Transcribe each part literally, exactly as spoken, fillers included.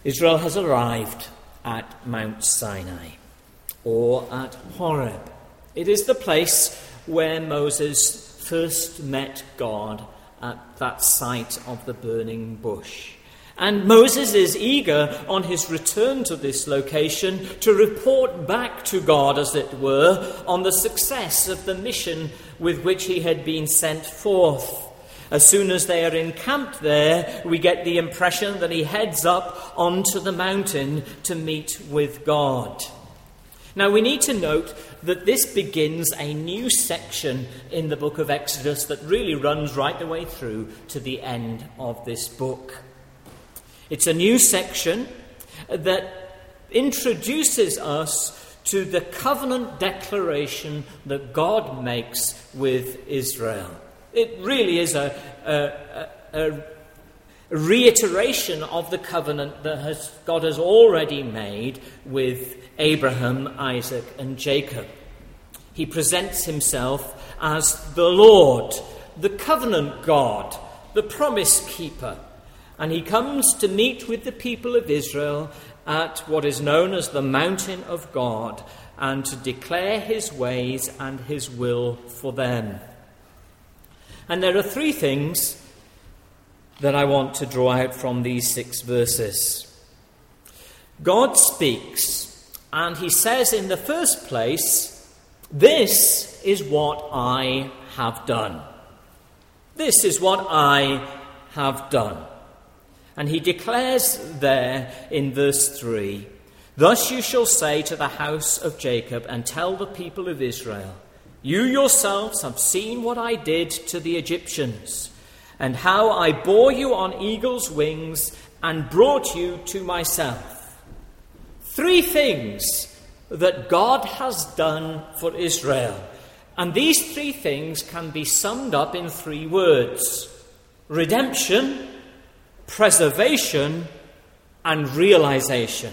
Israel has arrived at Mount Sinai, or at Horeb. It is the place where Moses first met God at that site of the burning bush. And Moses is eager on his return to this location to report back to God, as it were, on the success of the mission with which he had been sent forth. As soon as they are encamped there, we get the impression that he heads up onto the mountain to meet with God. Now, we need to note that this begins a new section in the book of Exodus that really runs right the way through to the end of this book. It's a new section that introduces us to the covenant declaration that God makes with Israel. It really is a, a, a, a reiteration of the covenant that has, God has already made with Abraham, Isaac, and Jacob. He presents himself as the Lord, the covenant God, the promise keeper. And he comes to meet with the people of Israel at what is known as the mountain of God and to declare his ways and his will for them. And there are three things that I want to draw out from these six verses. God speaks, and he says in the first place, "This is what I have done." This is what I have done. And he declares there in verse three, "Thus you shall say to the house of Jacob and tell the people of Israel, you yourselves have seen what I did to the Egyptians, and how I bore you on eagle's wings and brought you to myself." Three things that God has done for Israel. And these three things can be summed up in three words: redemption, preservation, and realization.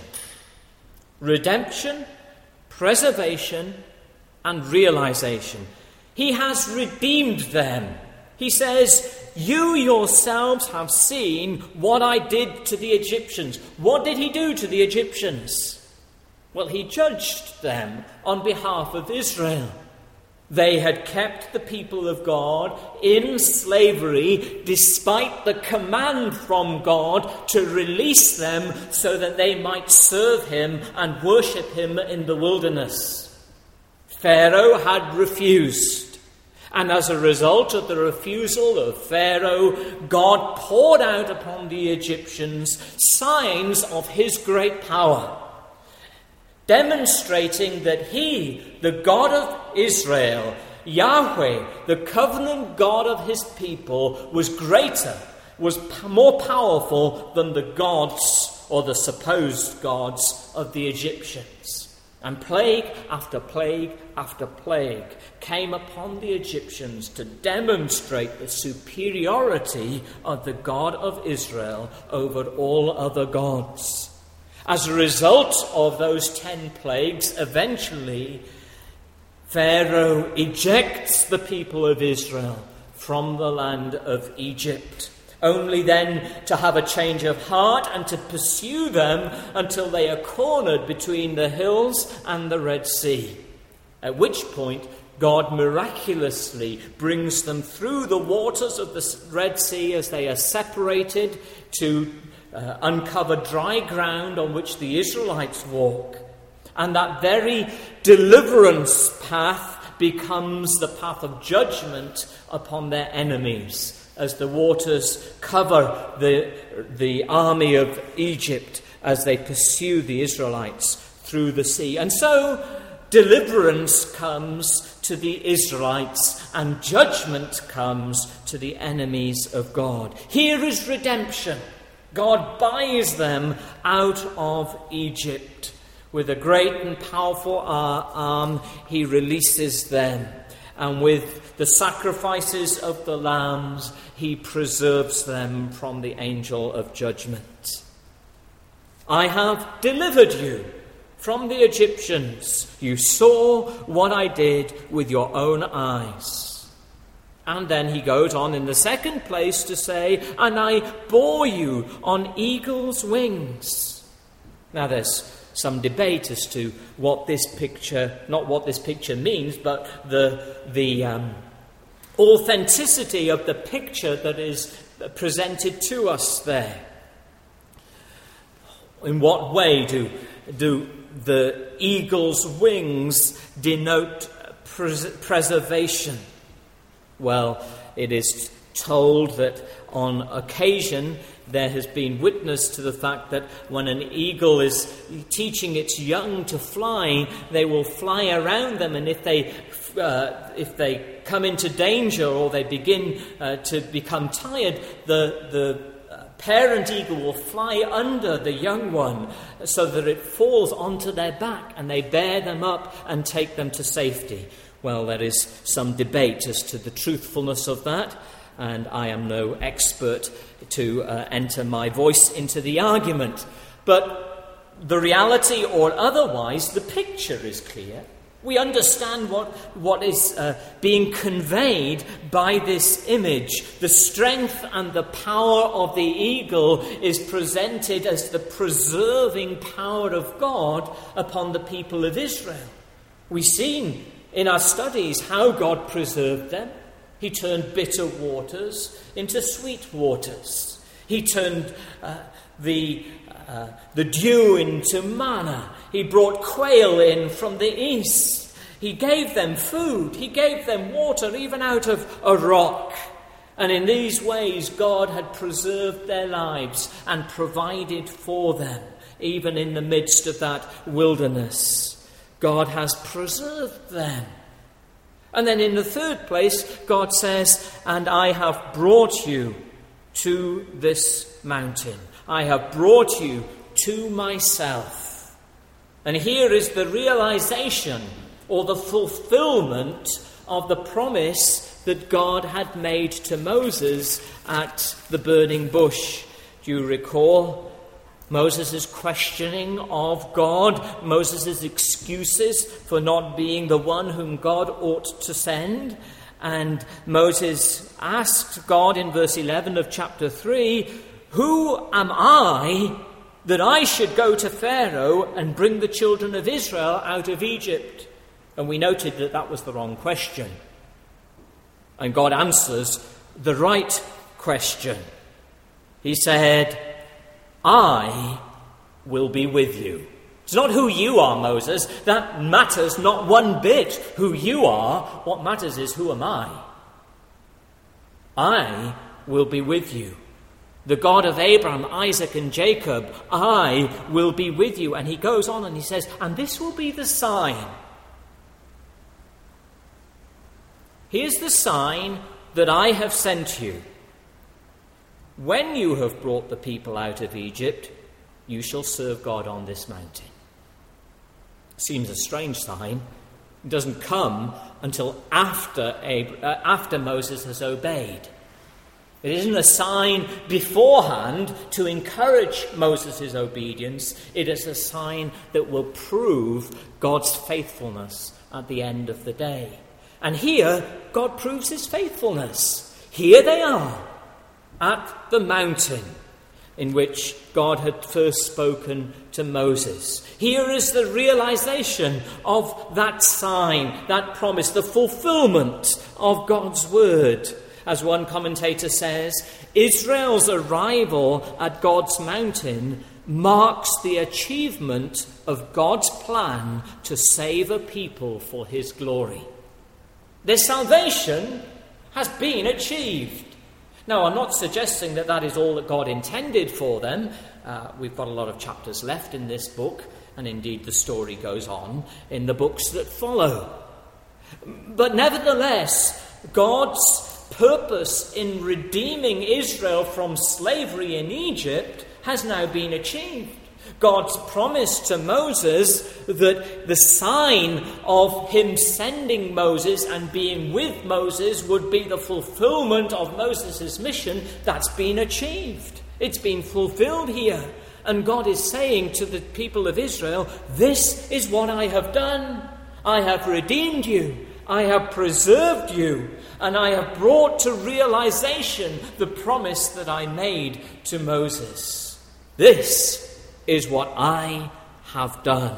Redemption, preservation, and realization. He has redeemed them. He says, "You yourselves have seen what I did to the Egyptians." What did he do to the Egyptians? Well, he judged them on behalf of Israel. They had kept the people of God in slavery despite the command from God to release them so that they might serve him and worship him in the wilderness. Pharaoh had refused, and as a result of the refusal of Pharaoh, God poured out upon the Egyptians signs of his great power, demonstrating that he, the God of Israel, Yahweh, the covenant God of his people, was greater, was p- more powerful than the gods or the supposed gods of the Egyptians. And plague after plague after plague came upon the Egyptians to demonstrate the superiority of the God of Israel over all other gods. As a result of those ten plagues, eventually Pharaoh ejects the people of Israel from the land of Egypt, only then to have a change of heart and to pursue them until they are cornered between the hills and the Red Sea, at which point God miraculously brings them through the waters of the Red Sea as they are separated to uh, uncover dry ground on which the Israelites walk. And that very deliverance path becomes the path of judgment upon their enemies, as the waters cover the, the army of Egypt as they pursue the Israelites through the sea. And so deliverance comes to the Israelites and judgment comes to the enemies of God. Here is redemption. God buys them out of Egypt. With a great and powerful arm, he releases them. And with the sacrifices of the lambs, he preserves them from the angel of judgment. "I have delivered you from the Egyptians. You saw what I did with your own eyes." And then he goes on in the second place to say, "And I bore you on eagle's wings." Now there's some debate as to what this picture, not what this picture means, but the, the um, authenticity of the picture that is presented to us there. In what way do, do the eagle's wings denote pres- preservation? Well, it is told that on occasion there has been witness to the fact that when an eagle is teaching its young to fly, they will fly around them, and if they uh, if they come into danger or they begin uh, to become tired, the the parent eagle will fly under the young one so that it falls onto their back, and they bear them up and take them to safety. Well, there is some debate as to the truthfulness of that, and I am no expert to uh, enter my voice into the argument. But the reality, or otherwise, the picture is clear. We understand what, what is uh, being conveyed by this image. The strength and the power of the eagle is presented as the preserving power of God upon the people of Israel. We've seen in our studies how God preserved them. He turned bitter waters into sweet waters. He turned uh, the uh, the dew into manna. He brought quail in from the east. He gave them food. He gave them water, even out of a rock. And in these ways, God had preserved their lives and provided for them, even in the midst of that wilderness. God has preserved them. And then in the third place, God says, and I have brought you to this mountain. I have brought you to myself. And here is the realization or the fulfillment of the promise that God had made to Moses at the burning bush. Do you recall Moses' questioning of God, Moses' excuses for not being the one whom God ought to send? And Moses asked God in verse eleven of chapter three, "Who am I that I should go to Pharaoh and bring the children of Israel out of Egypt?" And we noted that that was the wrong question. And God answers the right question. He said, "I will be with you." It's not who you are, Moses. That matters not one bit who you are. What matters is, who am I? I will be with you. The God of Abraham, Isaac, and Jacob, I will be with you. And he goes on and he says, and this will be the sign. Here's the sign that I have sent you. When you have brought the people out of Egypt, you shall serve God on this mountain. Seems a strange sign. It doesn't come until after, Ab- uh, after Moses has obeyed. It isn't a sign beforehand to encourage Moses' obedience. It is a sign that will prove God's faithfulness at the end of the day. And here, God proves his faithfulness. Here they are, at the mountain in which God had first spoken to Moses. Here is the realization of that sign, that promise, the fulfillment of God's word. As one commentator says, Israel's arrival at God's mountain marks the achievement of God's plan to save a people for his glory. Their salvation has been achieved. Now, I'm not suggesting that that is all that God intended for them. Uh, we've got a lot of chapters left in this book, and indeed the story goes on in the books that follow. But nevertheless, God's purpose in redeeming Israel from slavery in Egypt has now been achieved. God's promise to Moses that the sign of him sending Moses and being with Moses would be the fulfillment of Moses' mission, that's been achieved. It's been fulfilled here. And God is saying to the people of Israel, this is what I have done. I have redeemed you. I have preserved you. And I have brought to realization the promise that I made to Moses. This is what I have done.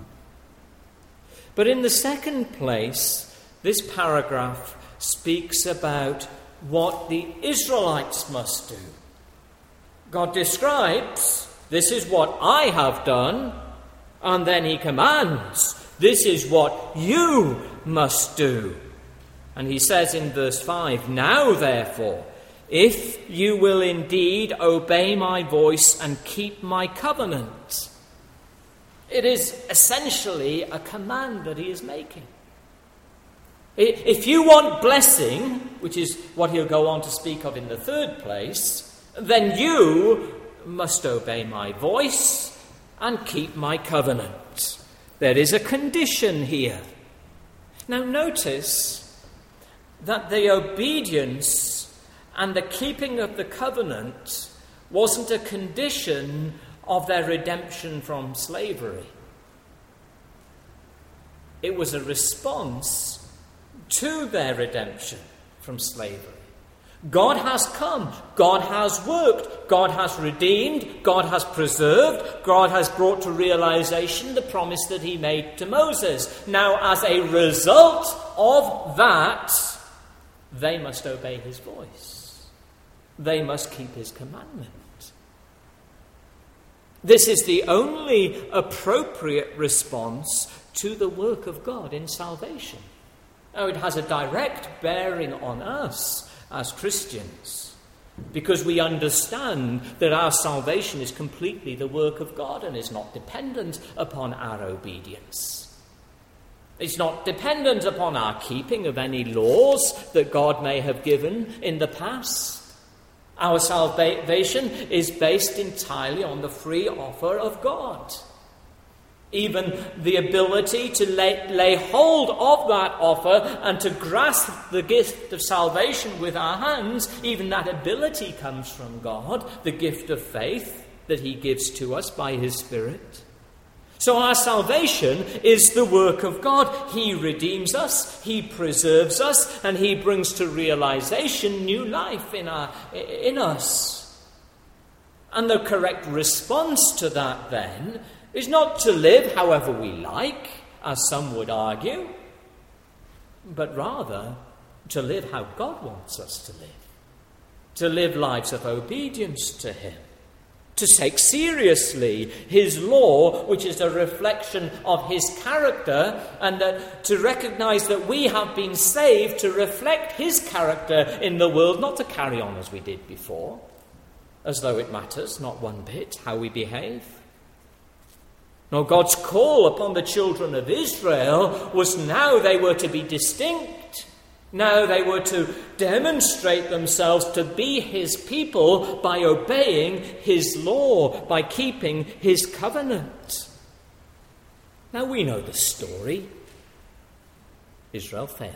But in the second place, this paragraph speaks about what the Israelites must do. God describes, this is what I have done, and then he commands, this is what you must do. And he says in verse five, now therefore, if you will indeed obey my voice and keep my covenant. It is essentially a command that he is making. If you want blessing, which is what he'll go on to speak of in the third place, then you must obey my voice and keep my covenant. There is a condition here. Now notice that the obedience and the keeping of the covenant wasn't a condition of their redemption from slavery. It was a response to their redemption from slavery. God has come, God has worked, God has redeemed, God has preserved, God has brought to realization the promise that he made to Moses. Now, as a result of that, they must obey his voice. They must keep his commandment. This is the only appropriate response to the work of God in salvation. Now, it has a direct bearing on us as Christians, because we understand that our salvation is completely the work of God and is not dependent upon our obedience. It's not dependent upon our keeping of any laws that God may have given in the past. Our salvation is based entirely on the free offer of God. Even the ability to lay, lay hold of that offer and to grasp the gift of salvation with our hands, even that ability comes from God, the gift of faith that he gives to us by his Spirit. So our salvation is the work of God. He redeems us, he preserves us, and he brings to realization new life in, our, in us. And the correct response to that, then, is not to live however we like, as some would argue, but rather to live how God wants us to live. To live lives of obedience to him. To take seriously his law, which is a reflection of his character, and that to recognize that we have been saved to reflect his character in the world, not to carry on as we did before, as though it matters not one bit how we behave. Now, God's call upon the children of Israel was now they were to be distinct. Now they were to demonstrate themselves to be his people by obeying his law, by keeping his covenant. Now we know the story. Israel failed.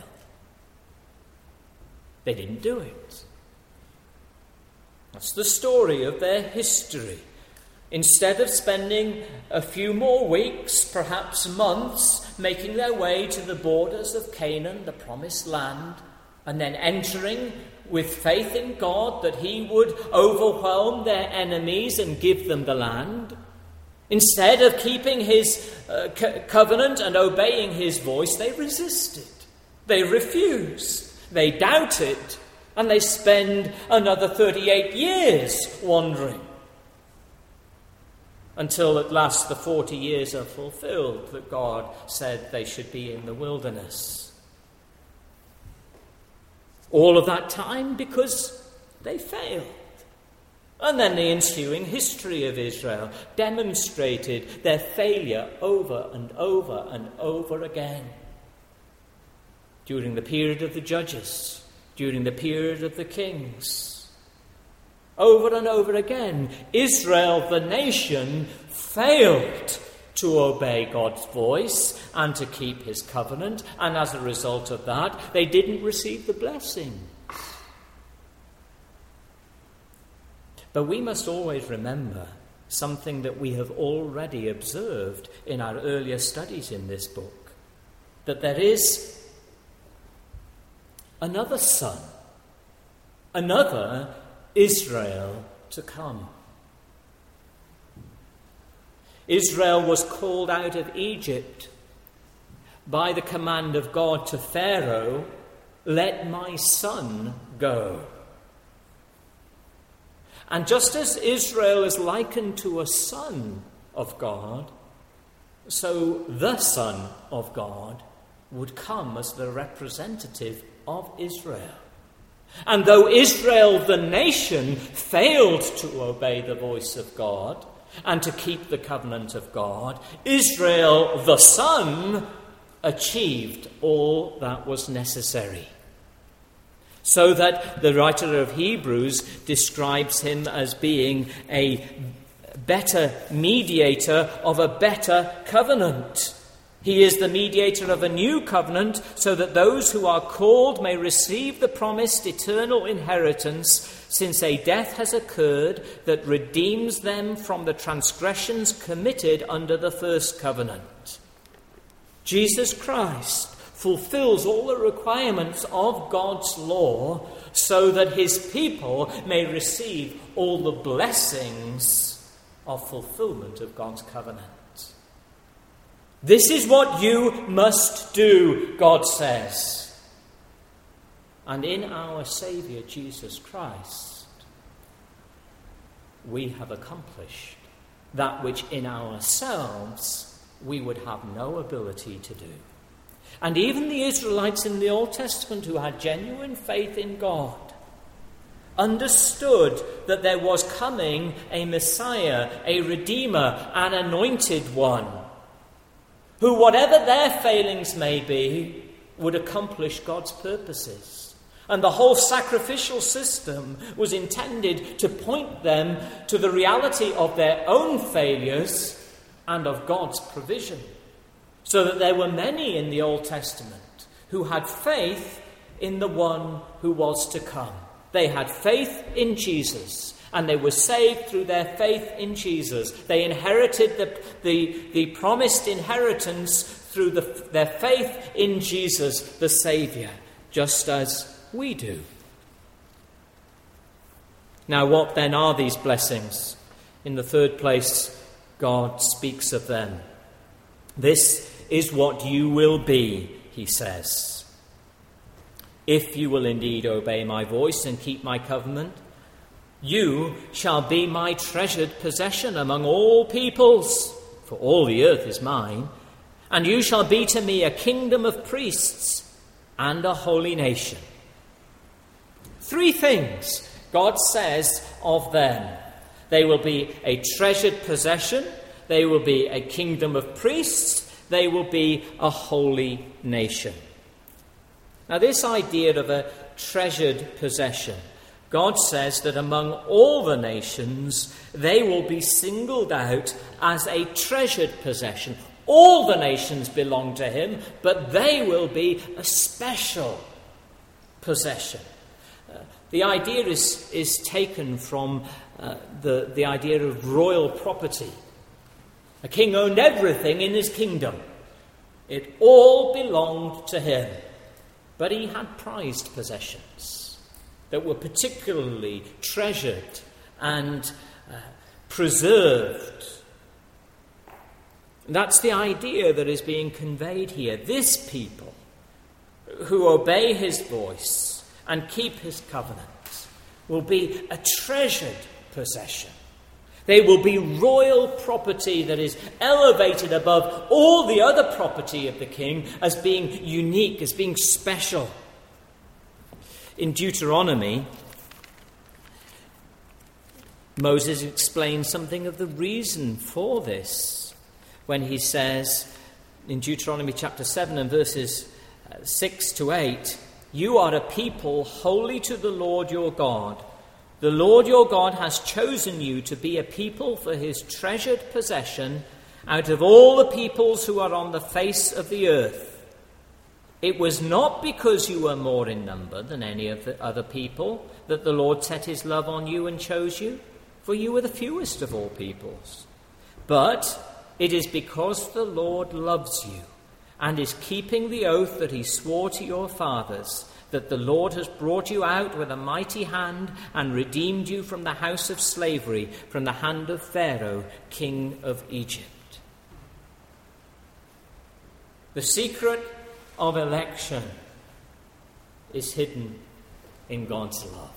They didn't do it. That's the story of their history. Instead of spending a few more weeks, perhaps months, making their way to the borders of Canaan, the promised land, and then entering with faith in God that he would overwhelm their enemies and give them the land, instead of keeping his uh, co- covenant and obeying his voice, they resisted. They refused. They doubted. And they spend another thirty-eight years wandering, until at last the forty years are fulfilled that God said they should be in the wilderness. All of that time because they failed. And then the ensuing history of Israel demonstrated their failure over and over and over again. During the period of the judges, during the period of the kings, over and over again, Israel, the nation, failed to obey God's voice and to keep his covenant, and as a result of that, they didn't receive the blessing. But we must always remember something that we have already observed in our earlier studies in this book, that there is another son, another Israel to come. Israel was called out of Egypt by the command of God to Pharaoh, "Let my son go." And just as Israel is likened to a son of God, so the Son of God would come as the representative of Israel. And though Israel, the nation, failed to obey the voice of God and to keep the covenant of God, Israel, the Son, achieved all that was necessary. So that the writer of Hebrews describes him as being a better mediator of a better covenant. He is the mediator of a new covenant, so that those who are called may receive the promised eternal inheritance, since a death has occurred that redeems them from the transgressions committed under the first covenant. Jesus Christ fulfills all the requirements of God's law, so that his people may receive all the blessings of fulfillment of God's covenant. This is what you must do, God says. And in our Saviour Jesus Christ, we have accomplished that which in ourselves we would have no ability to do. And even the Israelites in the Old Testament who had genuine faith in God understood that there was coming a Messiah, a Redeemer, an anointed one, who, whatever their failings may be, would accomplish God's purposes. And the whole sacrificial system was intended to point them to the reality of their own failures and of God's provision. So that there were many in the Old Testament who had faith in the one who was to come. They had faith in Jesus, and they were saved through their faith in Jesus. They inherited the, the, the promised inheritance through the, their faith in Jesus, the Saviour, just as we do. Now, what then are these blessings? In the third place, God speaks of them. This is what you will be, he says, if you will indeed obey my voice and keep my covenant. You shall be my treasured possession among all peoples, for all the earth is mine, and you shall be to me a kingdom of priests and a holy nation. Three things God says of them. They will be a treasured possession, they will be a kingdom of priests, they will be a holy nation. Now, this idea of a treasured possession, God says that among all the nations, they will be singled out as a treasured possession. All the nations belong to him, but they will be a special possession. Uh, the idea is, is taken from uh, the, the idea of royal property. A king owned everything in his kingdom. It all belonged to him. But he had prized possessions that were particularly treasured and uh, preserved. That's the idea that is being conveyed here. This people who obey his voice and keep his covenant will be a treasured possession. They will be royal property that is elevated above all the other property of the king as being unique, as being special. In Deuteronomy, Moses explains something of the reason for this when he says in Deuteronomy chapter seven and verses six to eight, "You are a people holy to the Lord your God. The Lord your God has chosen you to be a people for his treasured possession out of all the peoples who are on the face of the earth. It was not because you were more in number than any of the other people that the Lord set his love on you and chose you, for you were the fewest of all peoples. But it is because the Lord loves you and is keeping the oath that he swore to your fathers, that the Lord has brought you out with a mighty hand and redeemed you from the house of slavery, from the hand of Pharaoh, king of Egypt." The secret of election is hidden in God's love.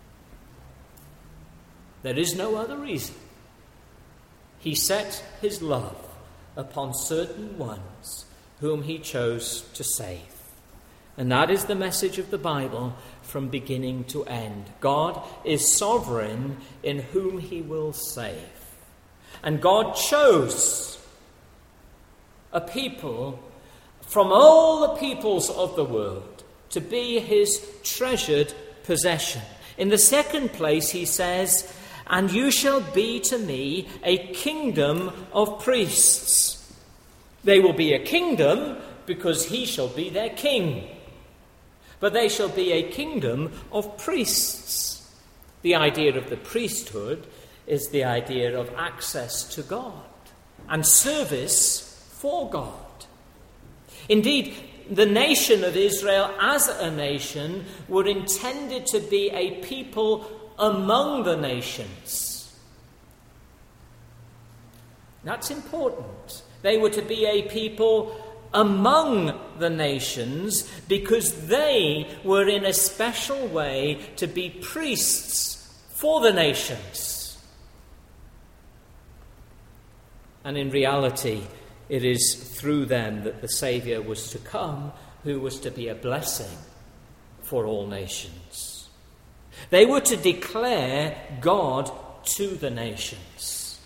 There is no other reason. He set his love upon certain ones whom he chose to save. And that is the message of the Bible from beginning to end. God is sovereign in whom he will save. And God chose a people from all the peoples of the world to be his treasured possession. In the second place, he says, "And you shall be to me a kingdom of priests." They will be a kingdom because he shall be their king. But they shall be a kingdom of priests. The idea of the priesthood is the idea of access to God and service for God. Indeed, the nation of Israel as a nation were intended to be a people among the nations. That's important. They were to be a people among the nations because they were in a special way to be priests for the nations. And in reality, it is through them that the Saviour was to come, who was to be a blessing for all nations. They were to declare God to the nations.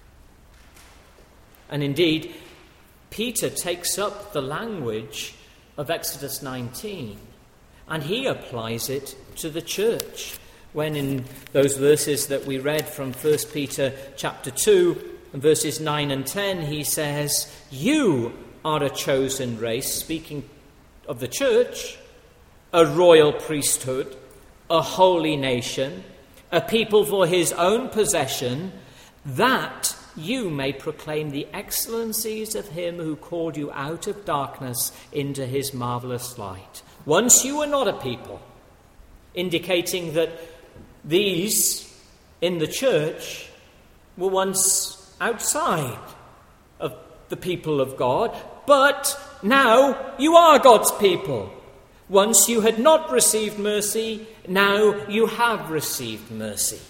And indeed, Peter takes up the language of Exodus nineteen, and he applies it to the church when in those verses that we read from First Peter chapter two, and verses nine and ten, he says, "You are a chosen race," speaking of the church, "a royal priesthood, a holy nation, a people for his own possession, that you may proclaim the excellencies of him who called you out of darkness into his marvelous light." Once you were not a people, indicating that these in the church were once outside of the people of God, but now you are God's people. Once you had not received mercy, now you have received mercy.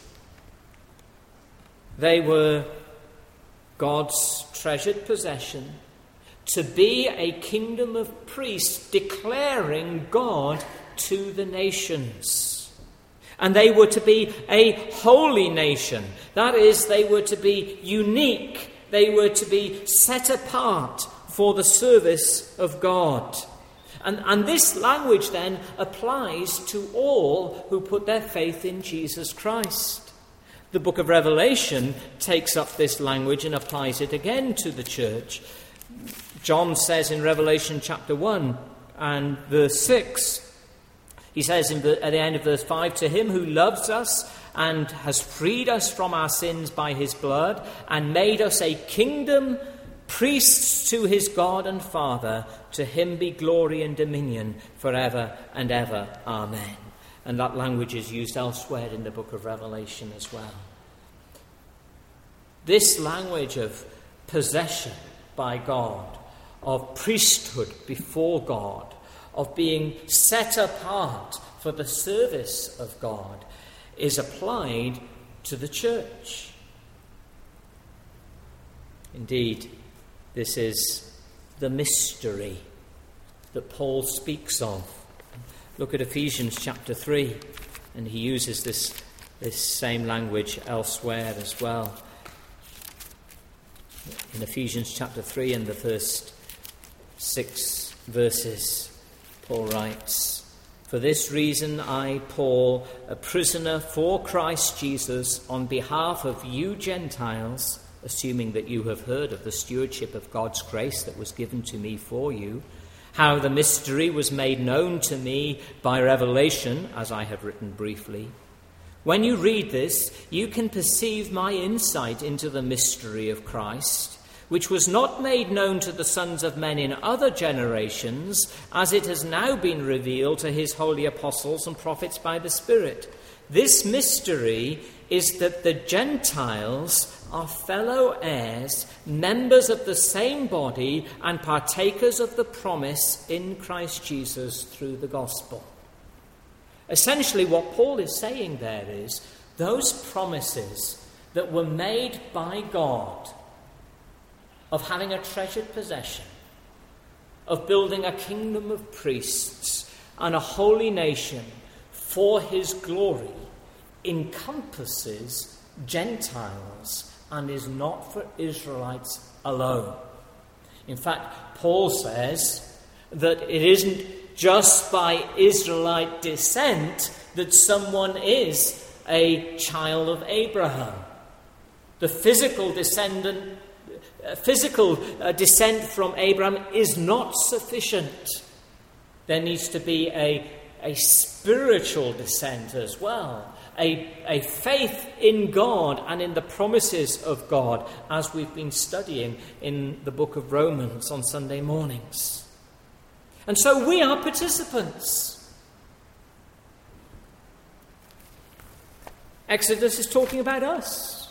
They were God's treasured possession, to be a kingdom of priests declaring God to the nations. And they were to be a holy nation. That is, they were to be unique. They were to be set apart for the service of God. And, and this language then applies to all who put their faith in Jesus Christ. The book of Revelation takes up this language and applies it again to the church. John says in Revelation chapter one and verse six, he says in the, at the end of verse five, "To him who loves us and has freed us from our sins by his blood and made us a kingdom, priests to his God and Father, to him be glory and dominion forever and ever. Amen." And that language is used elsewhere in the book of Revelation as well. This language of possession by God, of priesthood before God, of being set apart for the service of God, is applied to the church. Indeed, this is the mystery that Paul speaks of. Look at Ephesians chapter three, and he uses this, this same language elsewhere as well. In Ephesians chapter three and the first six verses, Paul writes, "For this reason I, Paul, a prisoner for Christ Jesus, on behalf of you Gentiles, assuming that you have heard of the stewardship of God's grace that was given to me for you, how the mystery was made known to me by revelation, as I have written briefly. When you read this, you can perceive my insight into the mystery of Christ, which was not made known to the sons of men in other generations, as it has now been revealed to his holy apostles and prophets by the Spirit. This mystery is that the Gentiles are fellow heirs, members of the same body, and partakers of the promise in Christ Jesus through the gospel. Essentially, what Paul is saying there is those promises that were made by God of having a treasured possession, of building a kingdom of priests and a holy nation for his glory, encompasses Gentiles and is not for Israelites alone. In fact, Paul says that it isn't just by Israelite descent that someone is a child of Abraham. The physical descendant, uh, physical uh, descent from Abraham is not sufficient. There needs to be a, a spiritual descent as well. A, a faith in God and in the promises of God, as we've been studying in the book of Romans on Sunday mornings. And so we are participants. Exodus is talking about us.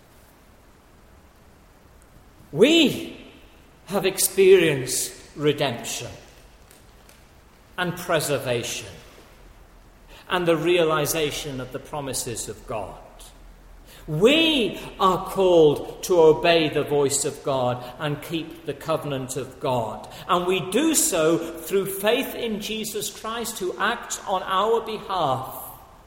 We have experienced redemption and preservation and the realization of the promises of God. We are called to obey the voice of God and keep the covenant of God. And we do so through faith in Jesus Christ, who acts on our behalf.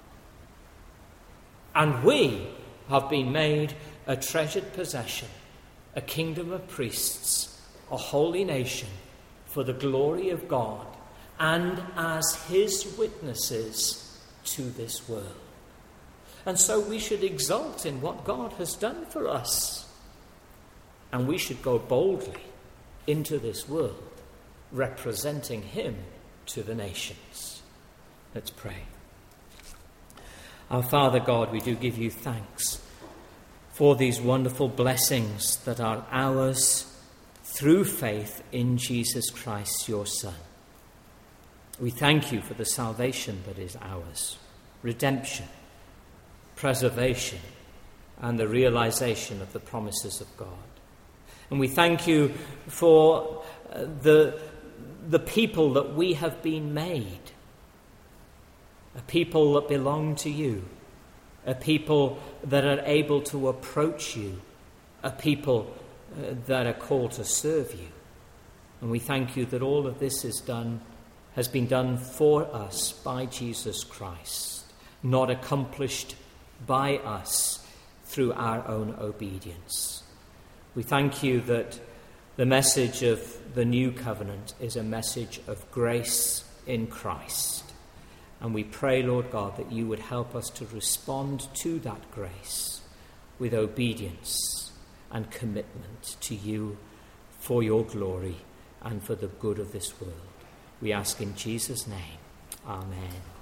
And we have been made a treasured possession, a kingdom of priests, a holy nation for the glory of God, and as his witnesses to this world. And so we should exult in what God has done for us. And we should go boldly into this world, representing him to the nations. Let's pray. Our Father God, we do give you thanks for these wonderful blessings that are ours through faith in Jesus Christ, your Son. We thank you for the salvation that is ours, redemption, preservation, and the realization of the promises of God. And we thank you for uh, the, the people that we have been made, a people that belong to you, a people that are able to approach you, a people uh, that are called to serve you. And we thank you that all of this is done, has been done for us by Jesus Christ, not accomplished by us through our own obedience. We thank you that the message of the new covenant is a message of grace in Christ. And we pray, Lord God, that you would help us to respond to that grace with obedience and commitment to you for your glory and for the good of this world. We ask in Jesus' name. Amen.